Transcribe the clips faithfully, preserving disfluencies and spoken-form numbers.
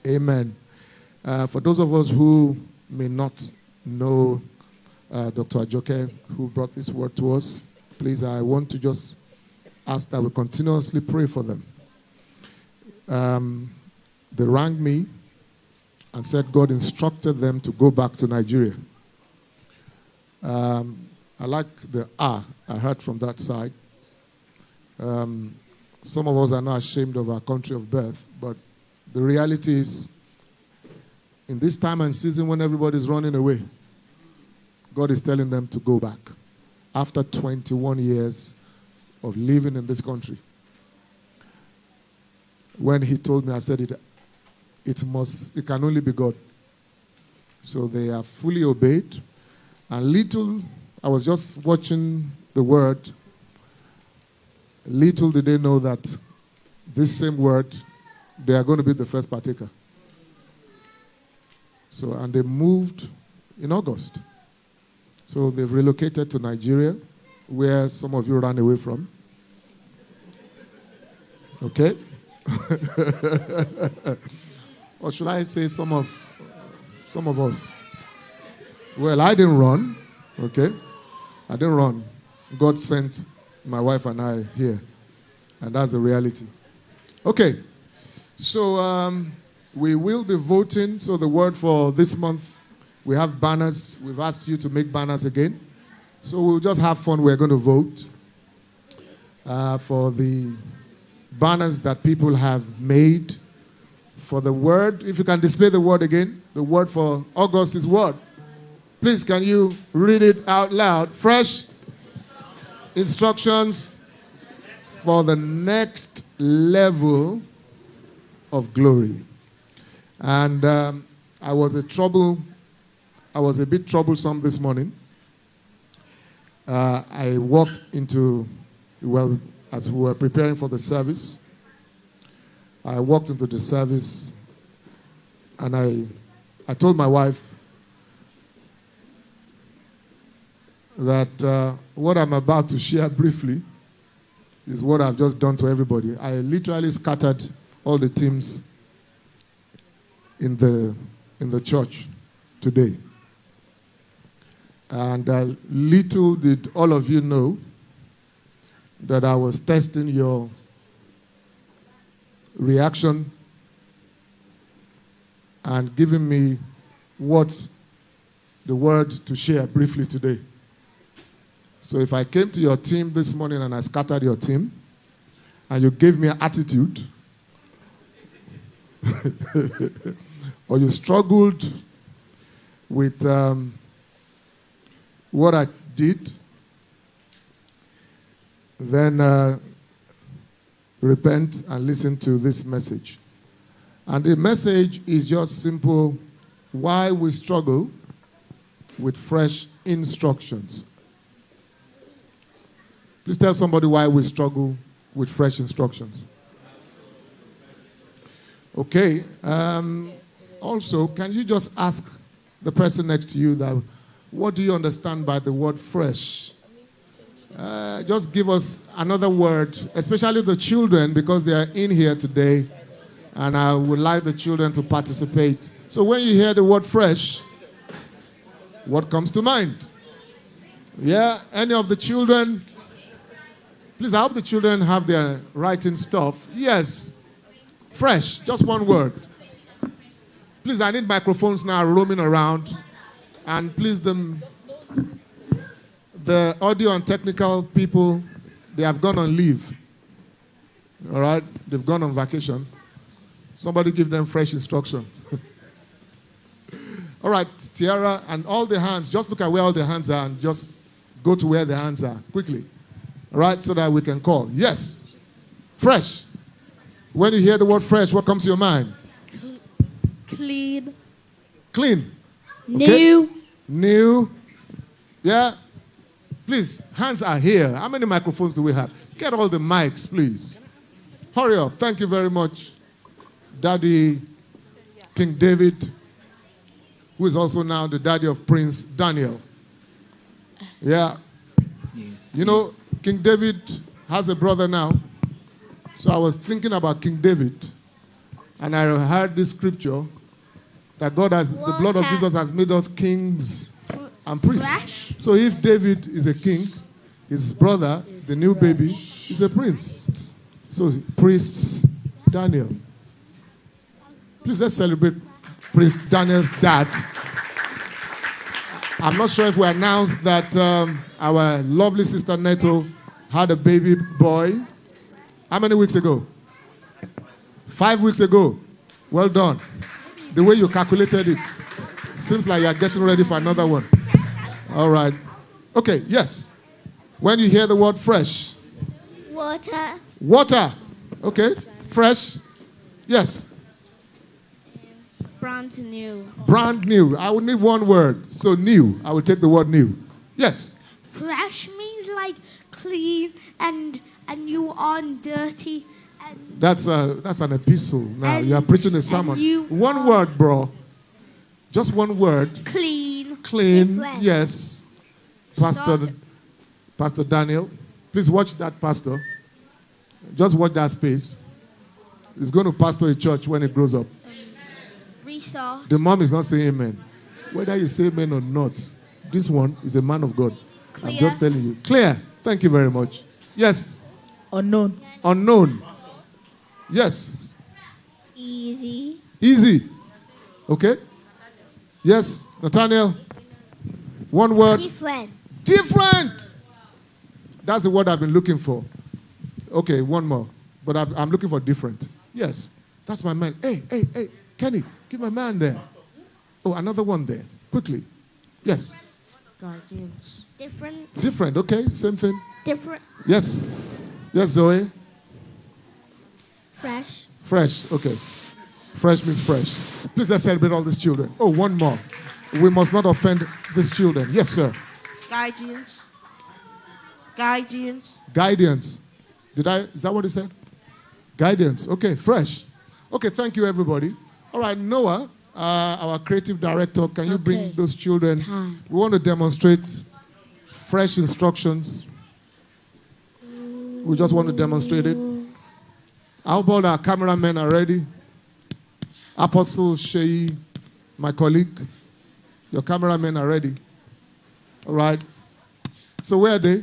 Amen. Uh, for those of us who may not know uh, Doctor Ajoke, who brought this word to us, please, I want to just ask that we continuously pray for them. Um, they rang me and said God instructed them to go back to Nigeria. Um, I like the ah I heard from that side. Um, some of us are not ashamed of our country of birth, but the reality is, in this time and season when everybody's running away, God is telling them to go back after twenty-one years of living in this country. When he told me, I said it, it must, it can only be God. So they are fully obeyed. And little, I was just watching the word. Little did they know that this same word, they are going to be the first partaker. So, and they moved in August. So they've relocated to Nigeria, where some of you ran away from. Okay? Or should I say some of some of us? Well, I didn't run. Okay? I didn't run. God sent my wife and I here. And that's the reality. Okay. So um, we will be voting. So the word for this month, we have banners. We've asked you to make banners again. So we'll just have fun. We're going to vote uh, for the banners that people have made. For the word, if you can display the word again. The word for August is what? Please, can you read it out loud? Fresh instructions for the next level of glory. And um, I was a trouble, I was a bit troublesome this morning. Uh, I walked into, well, as we were preparing for the service, I walked into the service and I, I told my wife that uh, what I'm about to share briefly is what I've just done to everybody. I literally scattered all the teams in the in the church today. And uh, little did all of you know that I was testing your reaction and giving me what the word to share briefly today. So if I came to your team this morning and I scattered your team, and you gave me an attitude, or you struggled with um, what I did, then uh, repent and listen to this message. And the message is just simple: why we struggle with fresh instructions. Please tell somebody why we struggle with fresh instructions. Okay. Um, also, can you just ask the person next to you that, what do you understand by the word fresh? Uh, just give us another word, especially the children, because they are in here today, and I would like the children to participate. So when you hear the word fresh, what comes to mind? Yeah, any of the children? Please, I hope the children have their writing stuff. Yes, fresh, just one word. Please, I need microphones now roaming around. And please, the, the audio and technical people, they have gone on leave. All right? They've gone on vacation. Somebody give them fresh instruction. All right, Tiara, and all the hands, just look at where all the hands are and just go to where the hands are, quickly. All right, so that we can call. Yes, fresh. When you hear the word fresh, what comes to your mind? Clean. Clean. New. Okay. New. Yeah. Please, hands are here. How many microphones do we have? Get all the mics, please. Hurry up. Thank you very much, Daddy King David, who is also now the daddy of Prince Daniel. Yeah. You know, King David has a brother now. So I was thinking about King David. And I heard this scripture that God has, the blood of Water. Jesus has made us kings and priests. Flesh. So if David is a king, his brother, the new baby, is a prince. So priests, Daniel. Please let's celebrate Prince Daniel's dad. I'm not sure if we announced that um, our lovely sister Neto had a baby boy. How many weeks ago? Five weeks ago. Well done. The way you calculated it. Seems like you're getting ready for another one. All right. Okay, yes. When you hear the word fresh. Water. Water. Okay. Fresh. Yes. Brand new. Brand new. I would need one word. So new. I will take the word new. Yes. Fresh means like clean and and you aren't dirty. And That's a that's an epistle. Now And- you are preaching a sermon. you One are- word, bro. Just one word. clean. Clean. Different. Yes. Pastor Start- Pastor Daniel. Please watch that pastor. Just watch that space. He's going to pastor a church when he grows up. Resource. The mom is not saying amen. Whether you say amen or not, this one is a man of God. I'm Clear. just telling you. Clear. Thank you very much. Yes. Unknown. Unknown. Yes. Easy. Easy. Okay? Yes. Nathaniel. One word. Different. Different. That's the word I've been looking for. Okay, one more. But I'm, I'm looking for different. Yes. That's my man. Hey, hey, hey. Kenny, give my man there. Oh, another one there. Quickly. Yes. Guardians. Different. Different. Okay, same thing. Different. Yes. Yes, Zoe. Fresh. Fresh. Okay. Fresh means fresh. Please let's celebrate all these children. Oh, one more. We must not offend these children. Yes, sir. Guardians. Guardians. Guidance. Did I? Is that what he said? Guidance. Okay, fresh. Okay, thank you, everybody. All right, Noah, uh, our creative director, can you bring Okay. those children? Time. We want to demonstrate fresh instructions. We just want to demonstrate it. How about our cameramen are ready? Apostle Shei, my colleague, your cameramen are ready. All right. So where are they?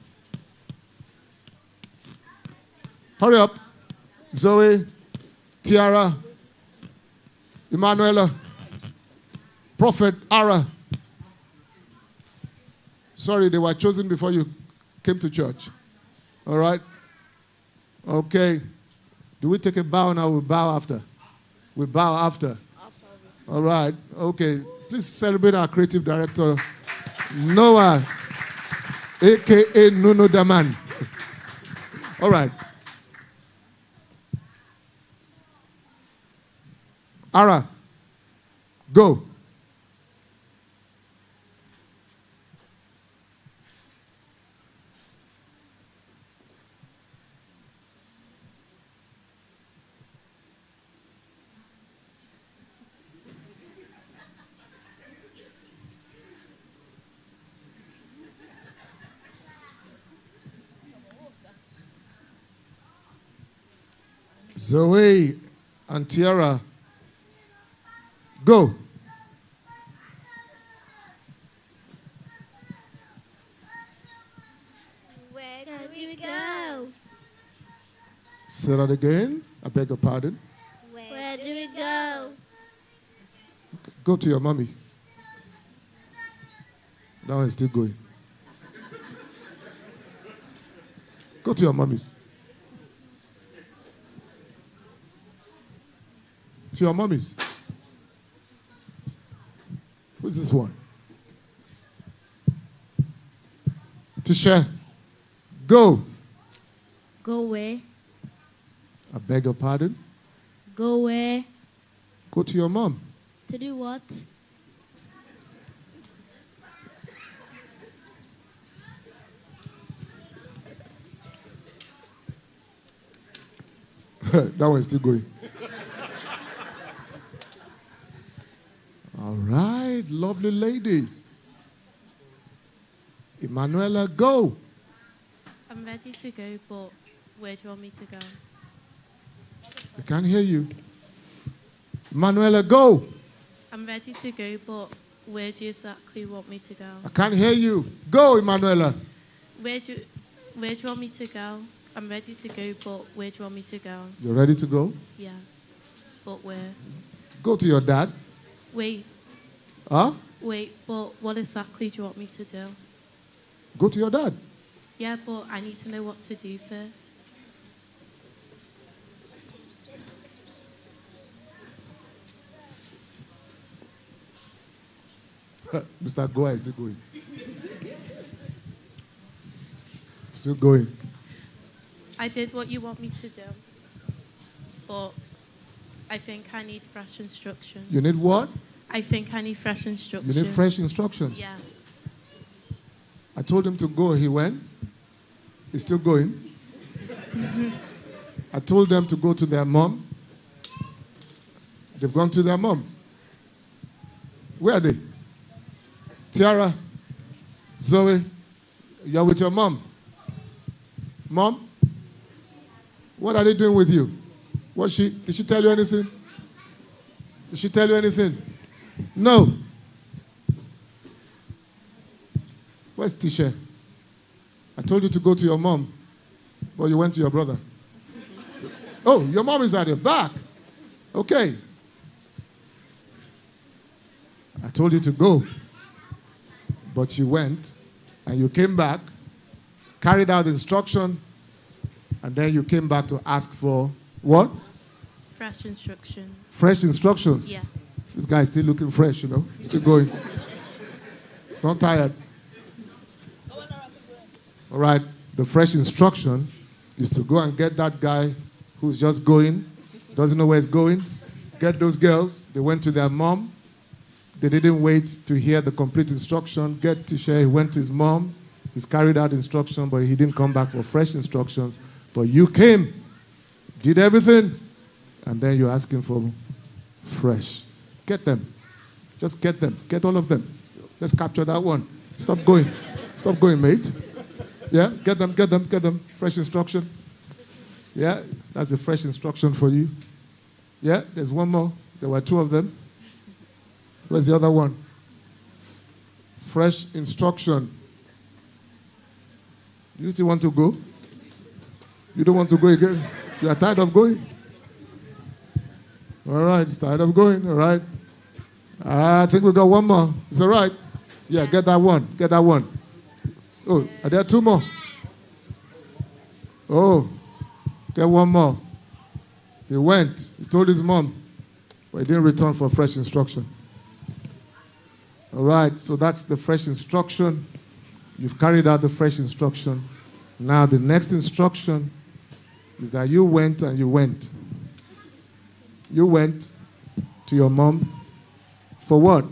Hurry up. Zoe, Tiara, Emanuela, Prophet Ara. Sorry, they were chosen before you came to church. All right? Okay. Do we take a bow now? We bow after. We bow after. All right. Okay. Please celebrate our creative director, Noah, a k a. Nuno Daman. All right. Ara, go. Zoe and Tiara, go. Where do we go? Say that again. I beg your pardon. Where do we go? Go to your mommy. That one is still going. Go to your mommies. To your mommies. Who's this one? To share. Go. Go where? I beg your pardon. Go where? Go to your mom. To do what? That one is still going. All right, lovely lady. Emanuela, go. I'm ready to go, but where do you want me to go? I can't hear you. Manuela, go. I'm ready to go, but where do you exactly want me to go? I can't hear you. Go, Emanuela. Where do, where do you want me to go? I'm ready to go, but where do you want me to go? You're ready to go? Yeah. But where? Go to your dad. Wait, Huh? wait, but what exactly do you want me to do? Go to your dad. Yeah, but I need to know what to do first. Mister Goa is still going. Still going. I did what you want me to do, but I think I need fresh instructions. You need what? I think I need fresh instructions. You need fresh instructions. Yeah. I told him to go. He went. He's still going. I told them to go to their mom. They've gone to their mom. Where are they? Tiara, Zoe, you're with your mom. Mom, what are they doing with you? What she, did she tell you anything? Did she tell you anything? No. Where's Tisha? I told you to go to your mom, but you went to your brother. Oh, your mom is at your back. Okay. I told you to go, but you went, and you came back, carried out instruction, and then you came back to ask for what? Fresh instructions. Fresh instructions. Yeah. This guy is still looking fresh, you know, still going. It's not tired. All right, the fresh instruction is to go and get that guy who's just going, doesn't know where he's going. Get those girls. They went to their mom. They didn't wait to hear the complete instruction. Get Tisha. He went to his mom. He's carried out instruction, but he didn't come back for fresh instructions. But you came, did everything, and then you're asking for fresh. Get them. Just get them. Get all of them. Let's capture that one. Stop going. Stop going, mate. Yeah, get them, get them, get them. Fresh instruction. Yeah, that's a fresh instruction for you. Yeah, there's one more. There were two of them. Where's the other one? Fresh instruction. Do you still want to go? You don't want to go again? You are tired of going? All right, it's tired of going, all right. I think we got one more. Is that right? Yeah, get that one. Get that one. Oh, are there two more? Oh, get one more. He went. He told his mom, but he didn't return for fresh instruction. All right, so that's the fresh instruction. You've carried out the fresh instruction. Now the next instruction is that you went and you went. You went to your mom for what?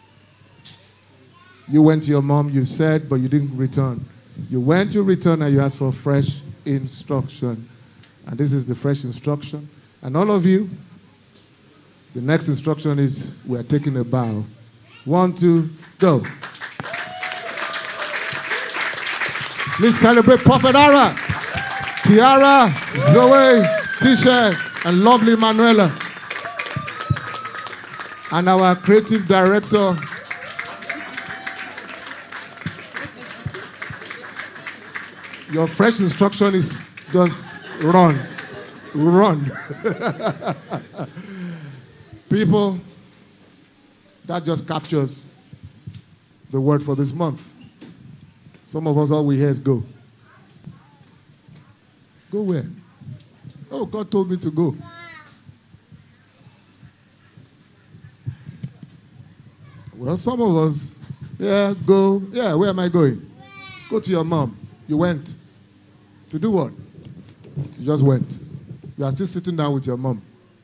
You went to your mom, you said, but you didn't return. You went, you returned, and you asked for fresh instruction. And this is the fresh instruction. And all of you, the next instruction is we are taking a bow. One, two, go. Please celebrate Prophet Ara, Tiara, Zoe, Tisha, and lovely Manuela. And our creative director, your fresh instruction is just run. Run. People, that just captures the word for this month. Some of us, all we hear is go. Go where? Oh, God told me to go. Well, some of us, yeah, go. Yeah, where am I going? Go to your mom. You went. To do what? You just went. You are still sitting down with your mom.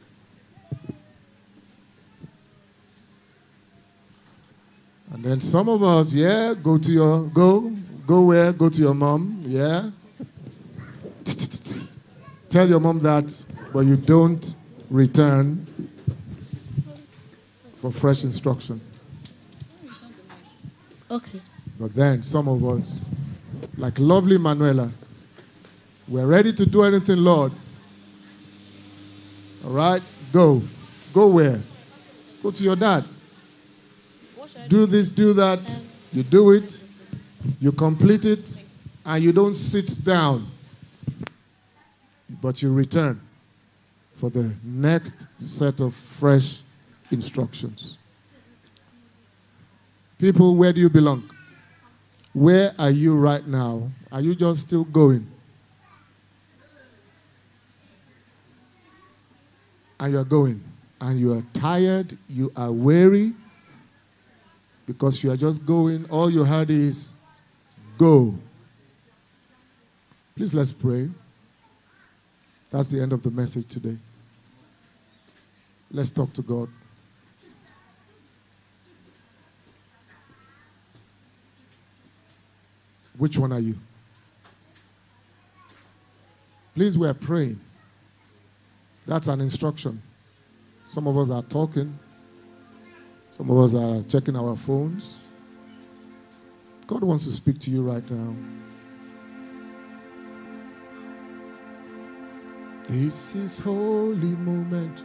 And then some of us, yeah, go to your, go, go where? Go to your mom, yeah. Tell your mom that, but you don't return for fresh instruction. Okay. But then some of us, like lovely Manuela, we're ready to do anything, Lord. All right, go. Go where? Go to your dad. Do this, do that. You do it. You complete it. And you don't sit down. But you return for the next set of fresh instructions. People, where do you belong? Where are you right now? Are you just still going? And you're going. And you are tired. You are weary. Because you are just going. All you heard is, go. Please let's pray. That's the end of the message today. Let's talk to God. Which one are you? Please, we are praying. That's an instruction. Some of us are talking. Some of us are checking our phones. God wants to speak to you right now. This is holy moment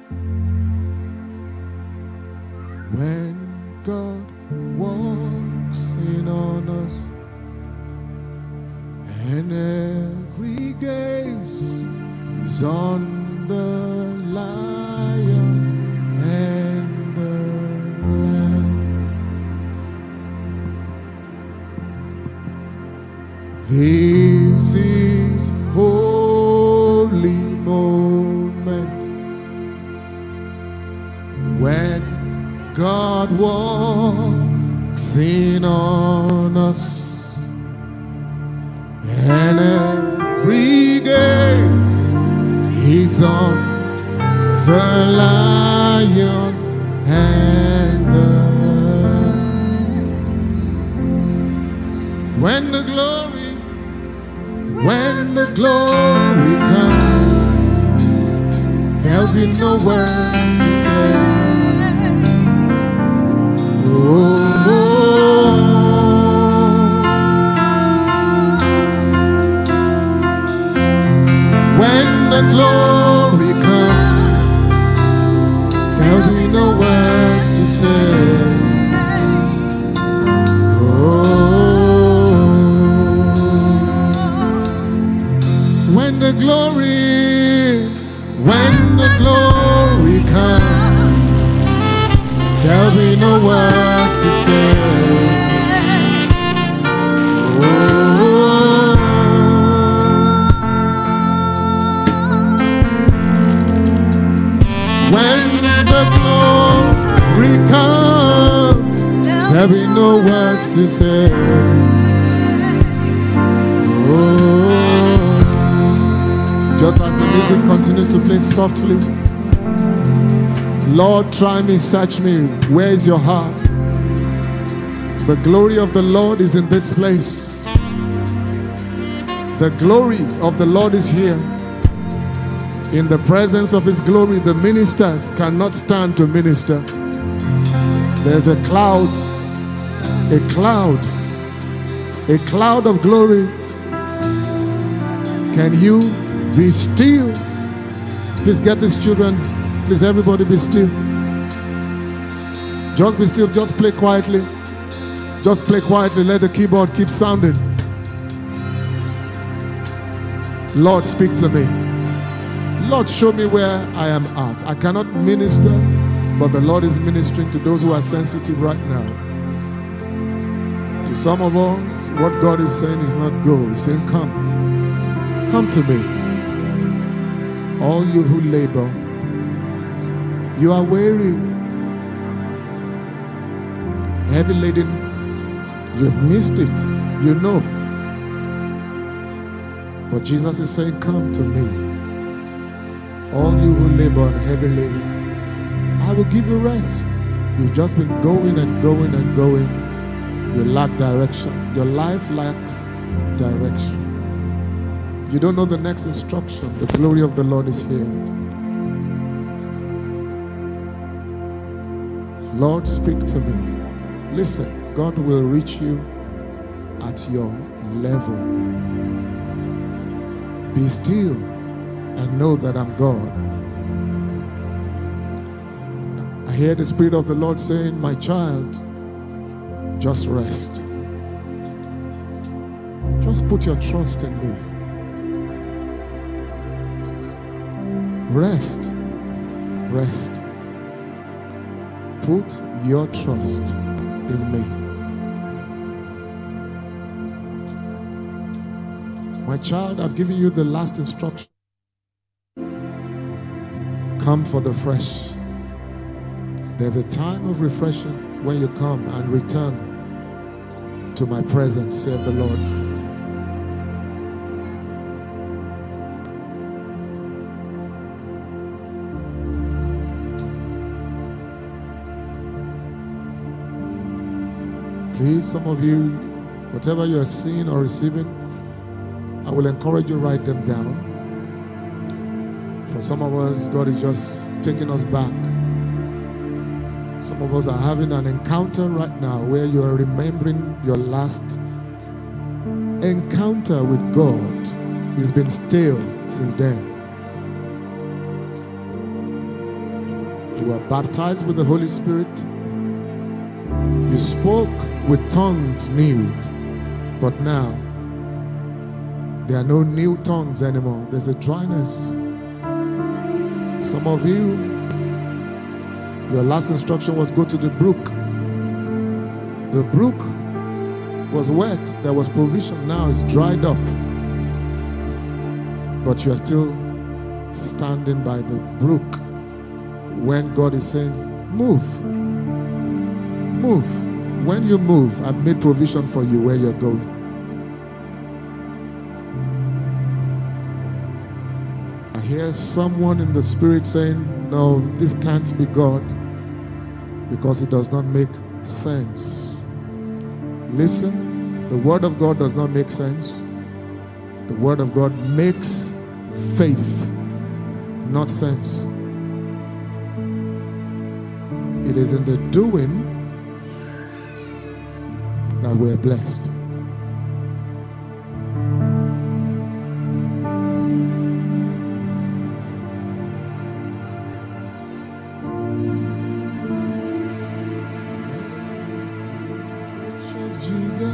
when God walks in on us, and every gaze is on the Lion and the Lamb. This is holy moment when God walks in on us, and every gaze is on the Lion and the Lamb. When the glory, when the glory comes, there'll be no words to say. Oh, oh, when the glory comes, there'll be no words to say. Oh, when the glory, when the glory comes, there'll be no words to say. Oh, when the glory comes, there'll be no words to say. Oh, just as the music continues to play softly, Lord, try me, search me. Where is your heart? The glory of the Lord is in this place. The glory of the Lord is here. In the presence of His glory, the ministers cannot stand to minister. There's a cloud, a cloud, a cloud of glory. Can you be still? Please get these children. Please, everybody be still. Just be still. Just play quietly. Just play quietly. Let the keyboard keep sounding. Lord, speak to me. Lord, show me where I am at. I cannot minister, but the Lord is ministering to those who are sensitive right now. To some of us, what God is saying is not go. He's saying, come. Come to me. All you who labor, you are weary, heavy laden, you've missed it, you know. But Jesus is saying, come to me. All you who labor and heavy laden, I will give you rest. You've just been going and going and going. You lack direction. Your life lacks direction. You don't know the next instruction. The glory of the Lord is here. Lord, speak to me. Listen, God will reach you at your level. Be still and know that I'm God. hear the Spirit of the Lord saying, my child, just rest. Just put your trust in me. Rest. Rest. Put your trust in me. My child, I've given you the last instruction. Come for the fresh. There's a time of refreshing when you come and return to my presence, saith the Lord. Please, some of you, whatever you are seeing or receiving, I will encourage you to write them down. For some of us, God is just taking us back. Some of us are having an encounter right now where you are remembering your last encounter with God. It's been stale since then. You were baptized with the Holy Spirit. You spoke with tongues new, but now there are no new tongues anymore. There's a dryness. Some of you, your last instruction was go to the brook. The brook was wet. There was provision. Now it's dried up. But you are still standing by the brook when God is saying, move. Move. When you move, I've made provision for you where you're going. I hear someone in the spirit saying, no, this can't be God because it does not make sense. Listen, the word of God does not make sense. The word of God makes faith, not sense. It is in the doing that we're blessed. Just Jesus,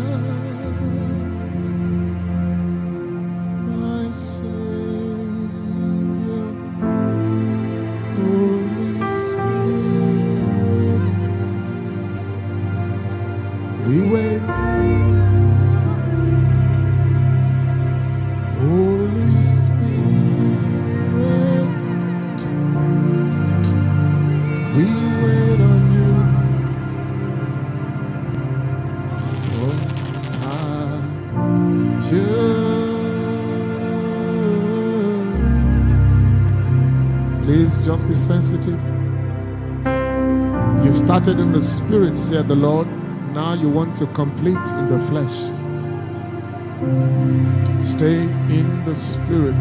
my Savior, Holy Spirit, we wait. Holy Spirit, we wait on you for you. Please just be sensitive. You've started in the spirit, said the Lord. Now you want to complete in the flesh. Stay in the spirit.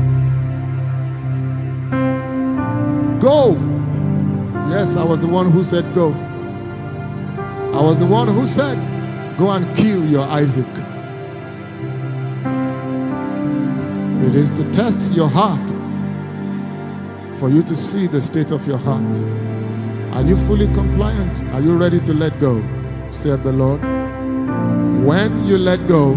Go. Yes, I was the one who said go. I was the one who said go and kill your Isaac. It is to test your heart for you to see the state of your heart. Are you fully compliant? Are you ready to let go? Said the Lord. When you let go,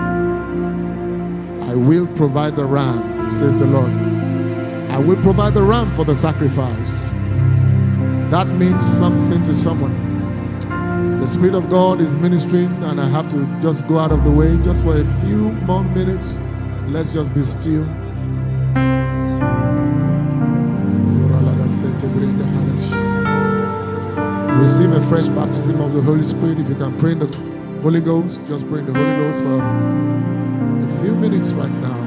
I will provide the ram, says the Lord. I will provide the ram for the sacrifice. That means something to someone. The Spirit of God is ministering, and I have to just go out of the way just for a few more minutes. Let's just be still. Receive a fresh baptism of the Holy Spirit. If you can pray in the Holy Ghost, just pray in the Holy Ghost for a few minutes right now.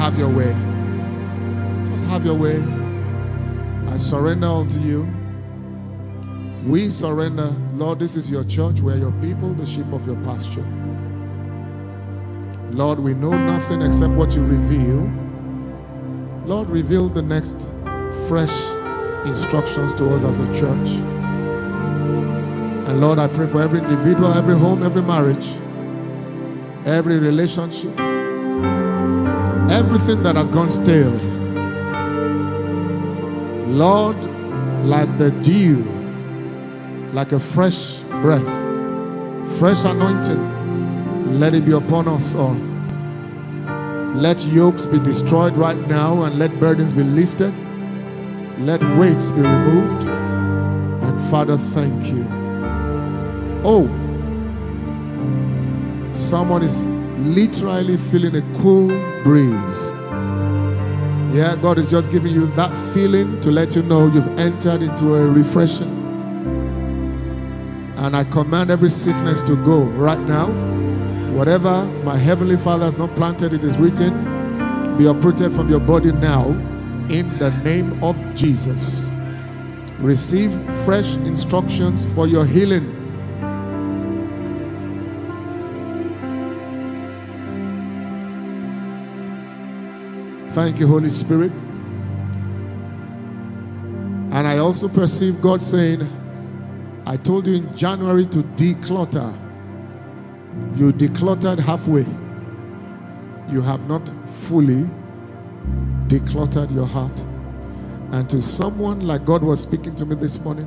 have your way. Just have your way. I surrender all to you. We surrender. Lord, this is your church. We're your people, the sheep of your pasture. Lord, we know nothing except what you reveal. Lord, reveal the next fresh instructions to us as a church. And Lord, I pray for every individual, every home, every marriage, every relationship, everything that has gone stale. Lord, like the dew, like a fresh breath, fresh anointing, let it be upon us all. Let yokes be destroyed right now and let burdens be lifted. Let weights be removed. And Father, thank you. Oh, someone is literally feeling a cool breeze. Yeah, God is just giving you that feeling to let you know you've entered into a refreshing. And I command every sickness to go right now. Whatever my Heavenly Father has not planted, it is written, be uprooted from your body now in the name of Jesus. Receive fresh instructions for your healing. Thank you, Holy Spirit. And I also perceive God saying, I told you in January to declutter. You decluttered halfway. You have not fully decluttered your heart. And to someone like God was speaking to me this morning,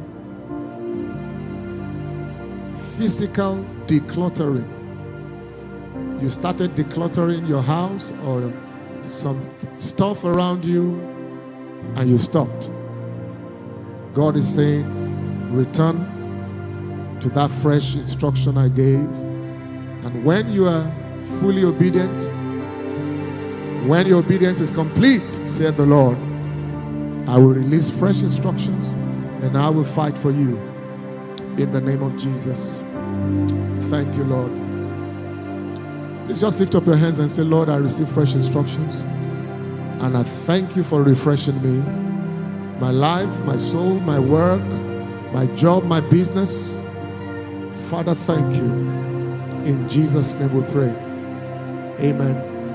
physical decluttering. You started decluttering your house or some stuff around you and you stopped. God is saying, return to that fresh instruction I gave. And when you are fully obedient, when your obedience is complete, said the Lord, I will release fresh instructions and I will fight for you in the name of Jesus. Thank you, Lord. Please just lift up your hands and say, Lord, I receive fresh instructions. And I thank you for refreshing me. My life, my soul, my work, my job, my business. Father, thank you. In Jesus' name we pray. Amen.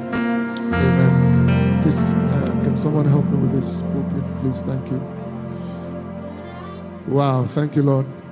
Amen. Please, uh, can someone help me with this pulpit, please? Thank you. Wow, thank you, Lord.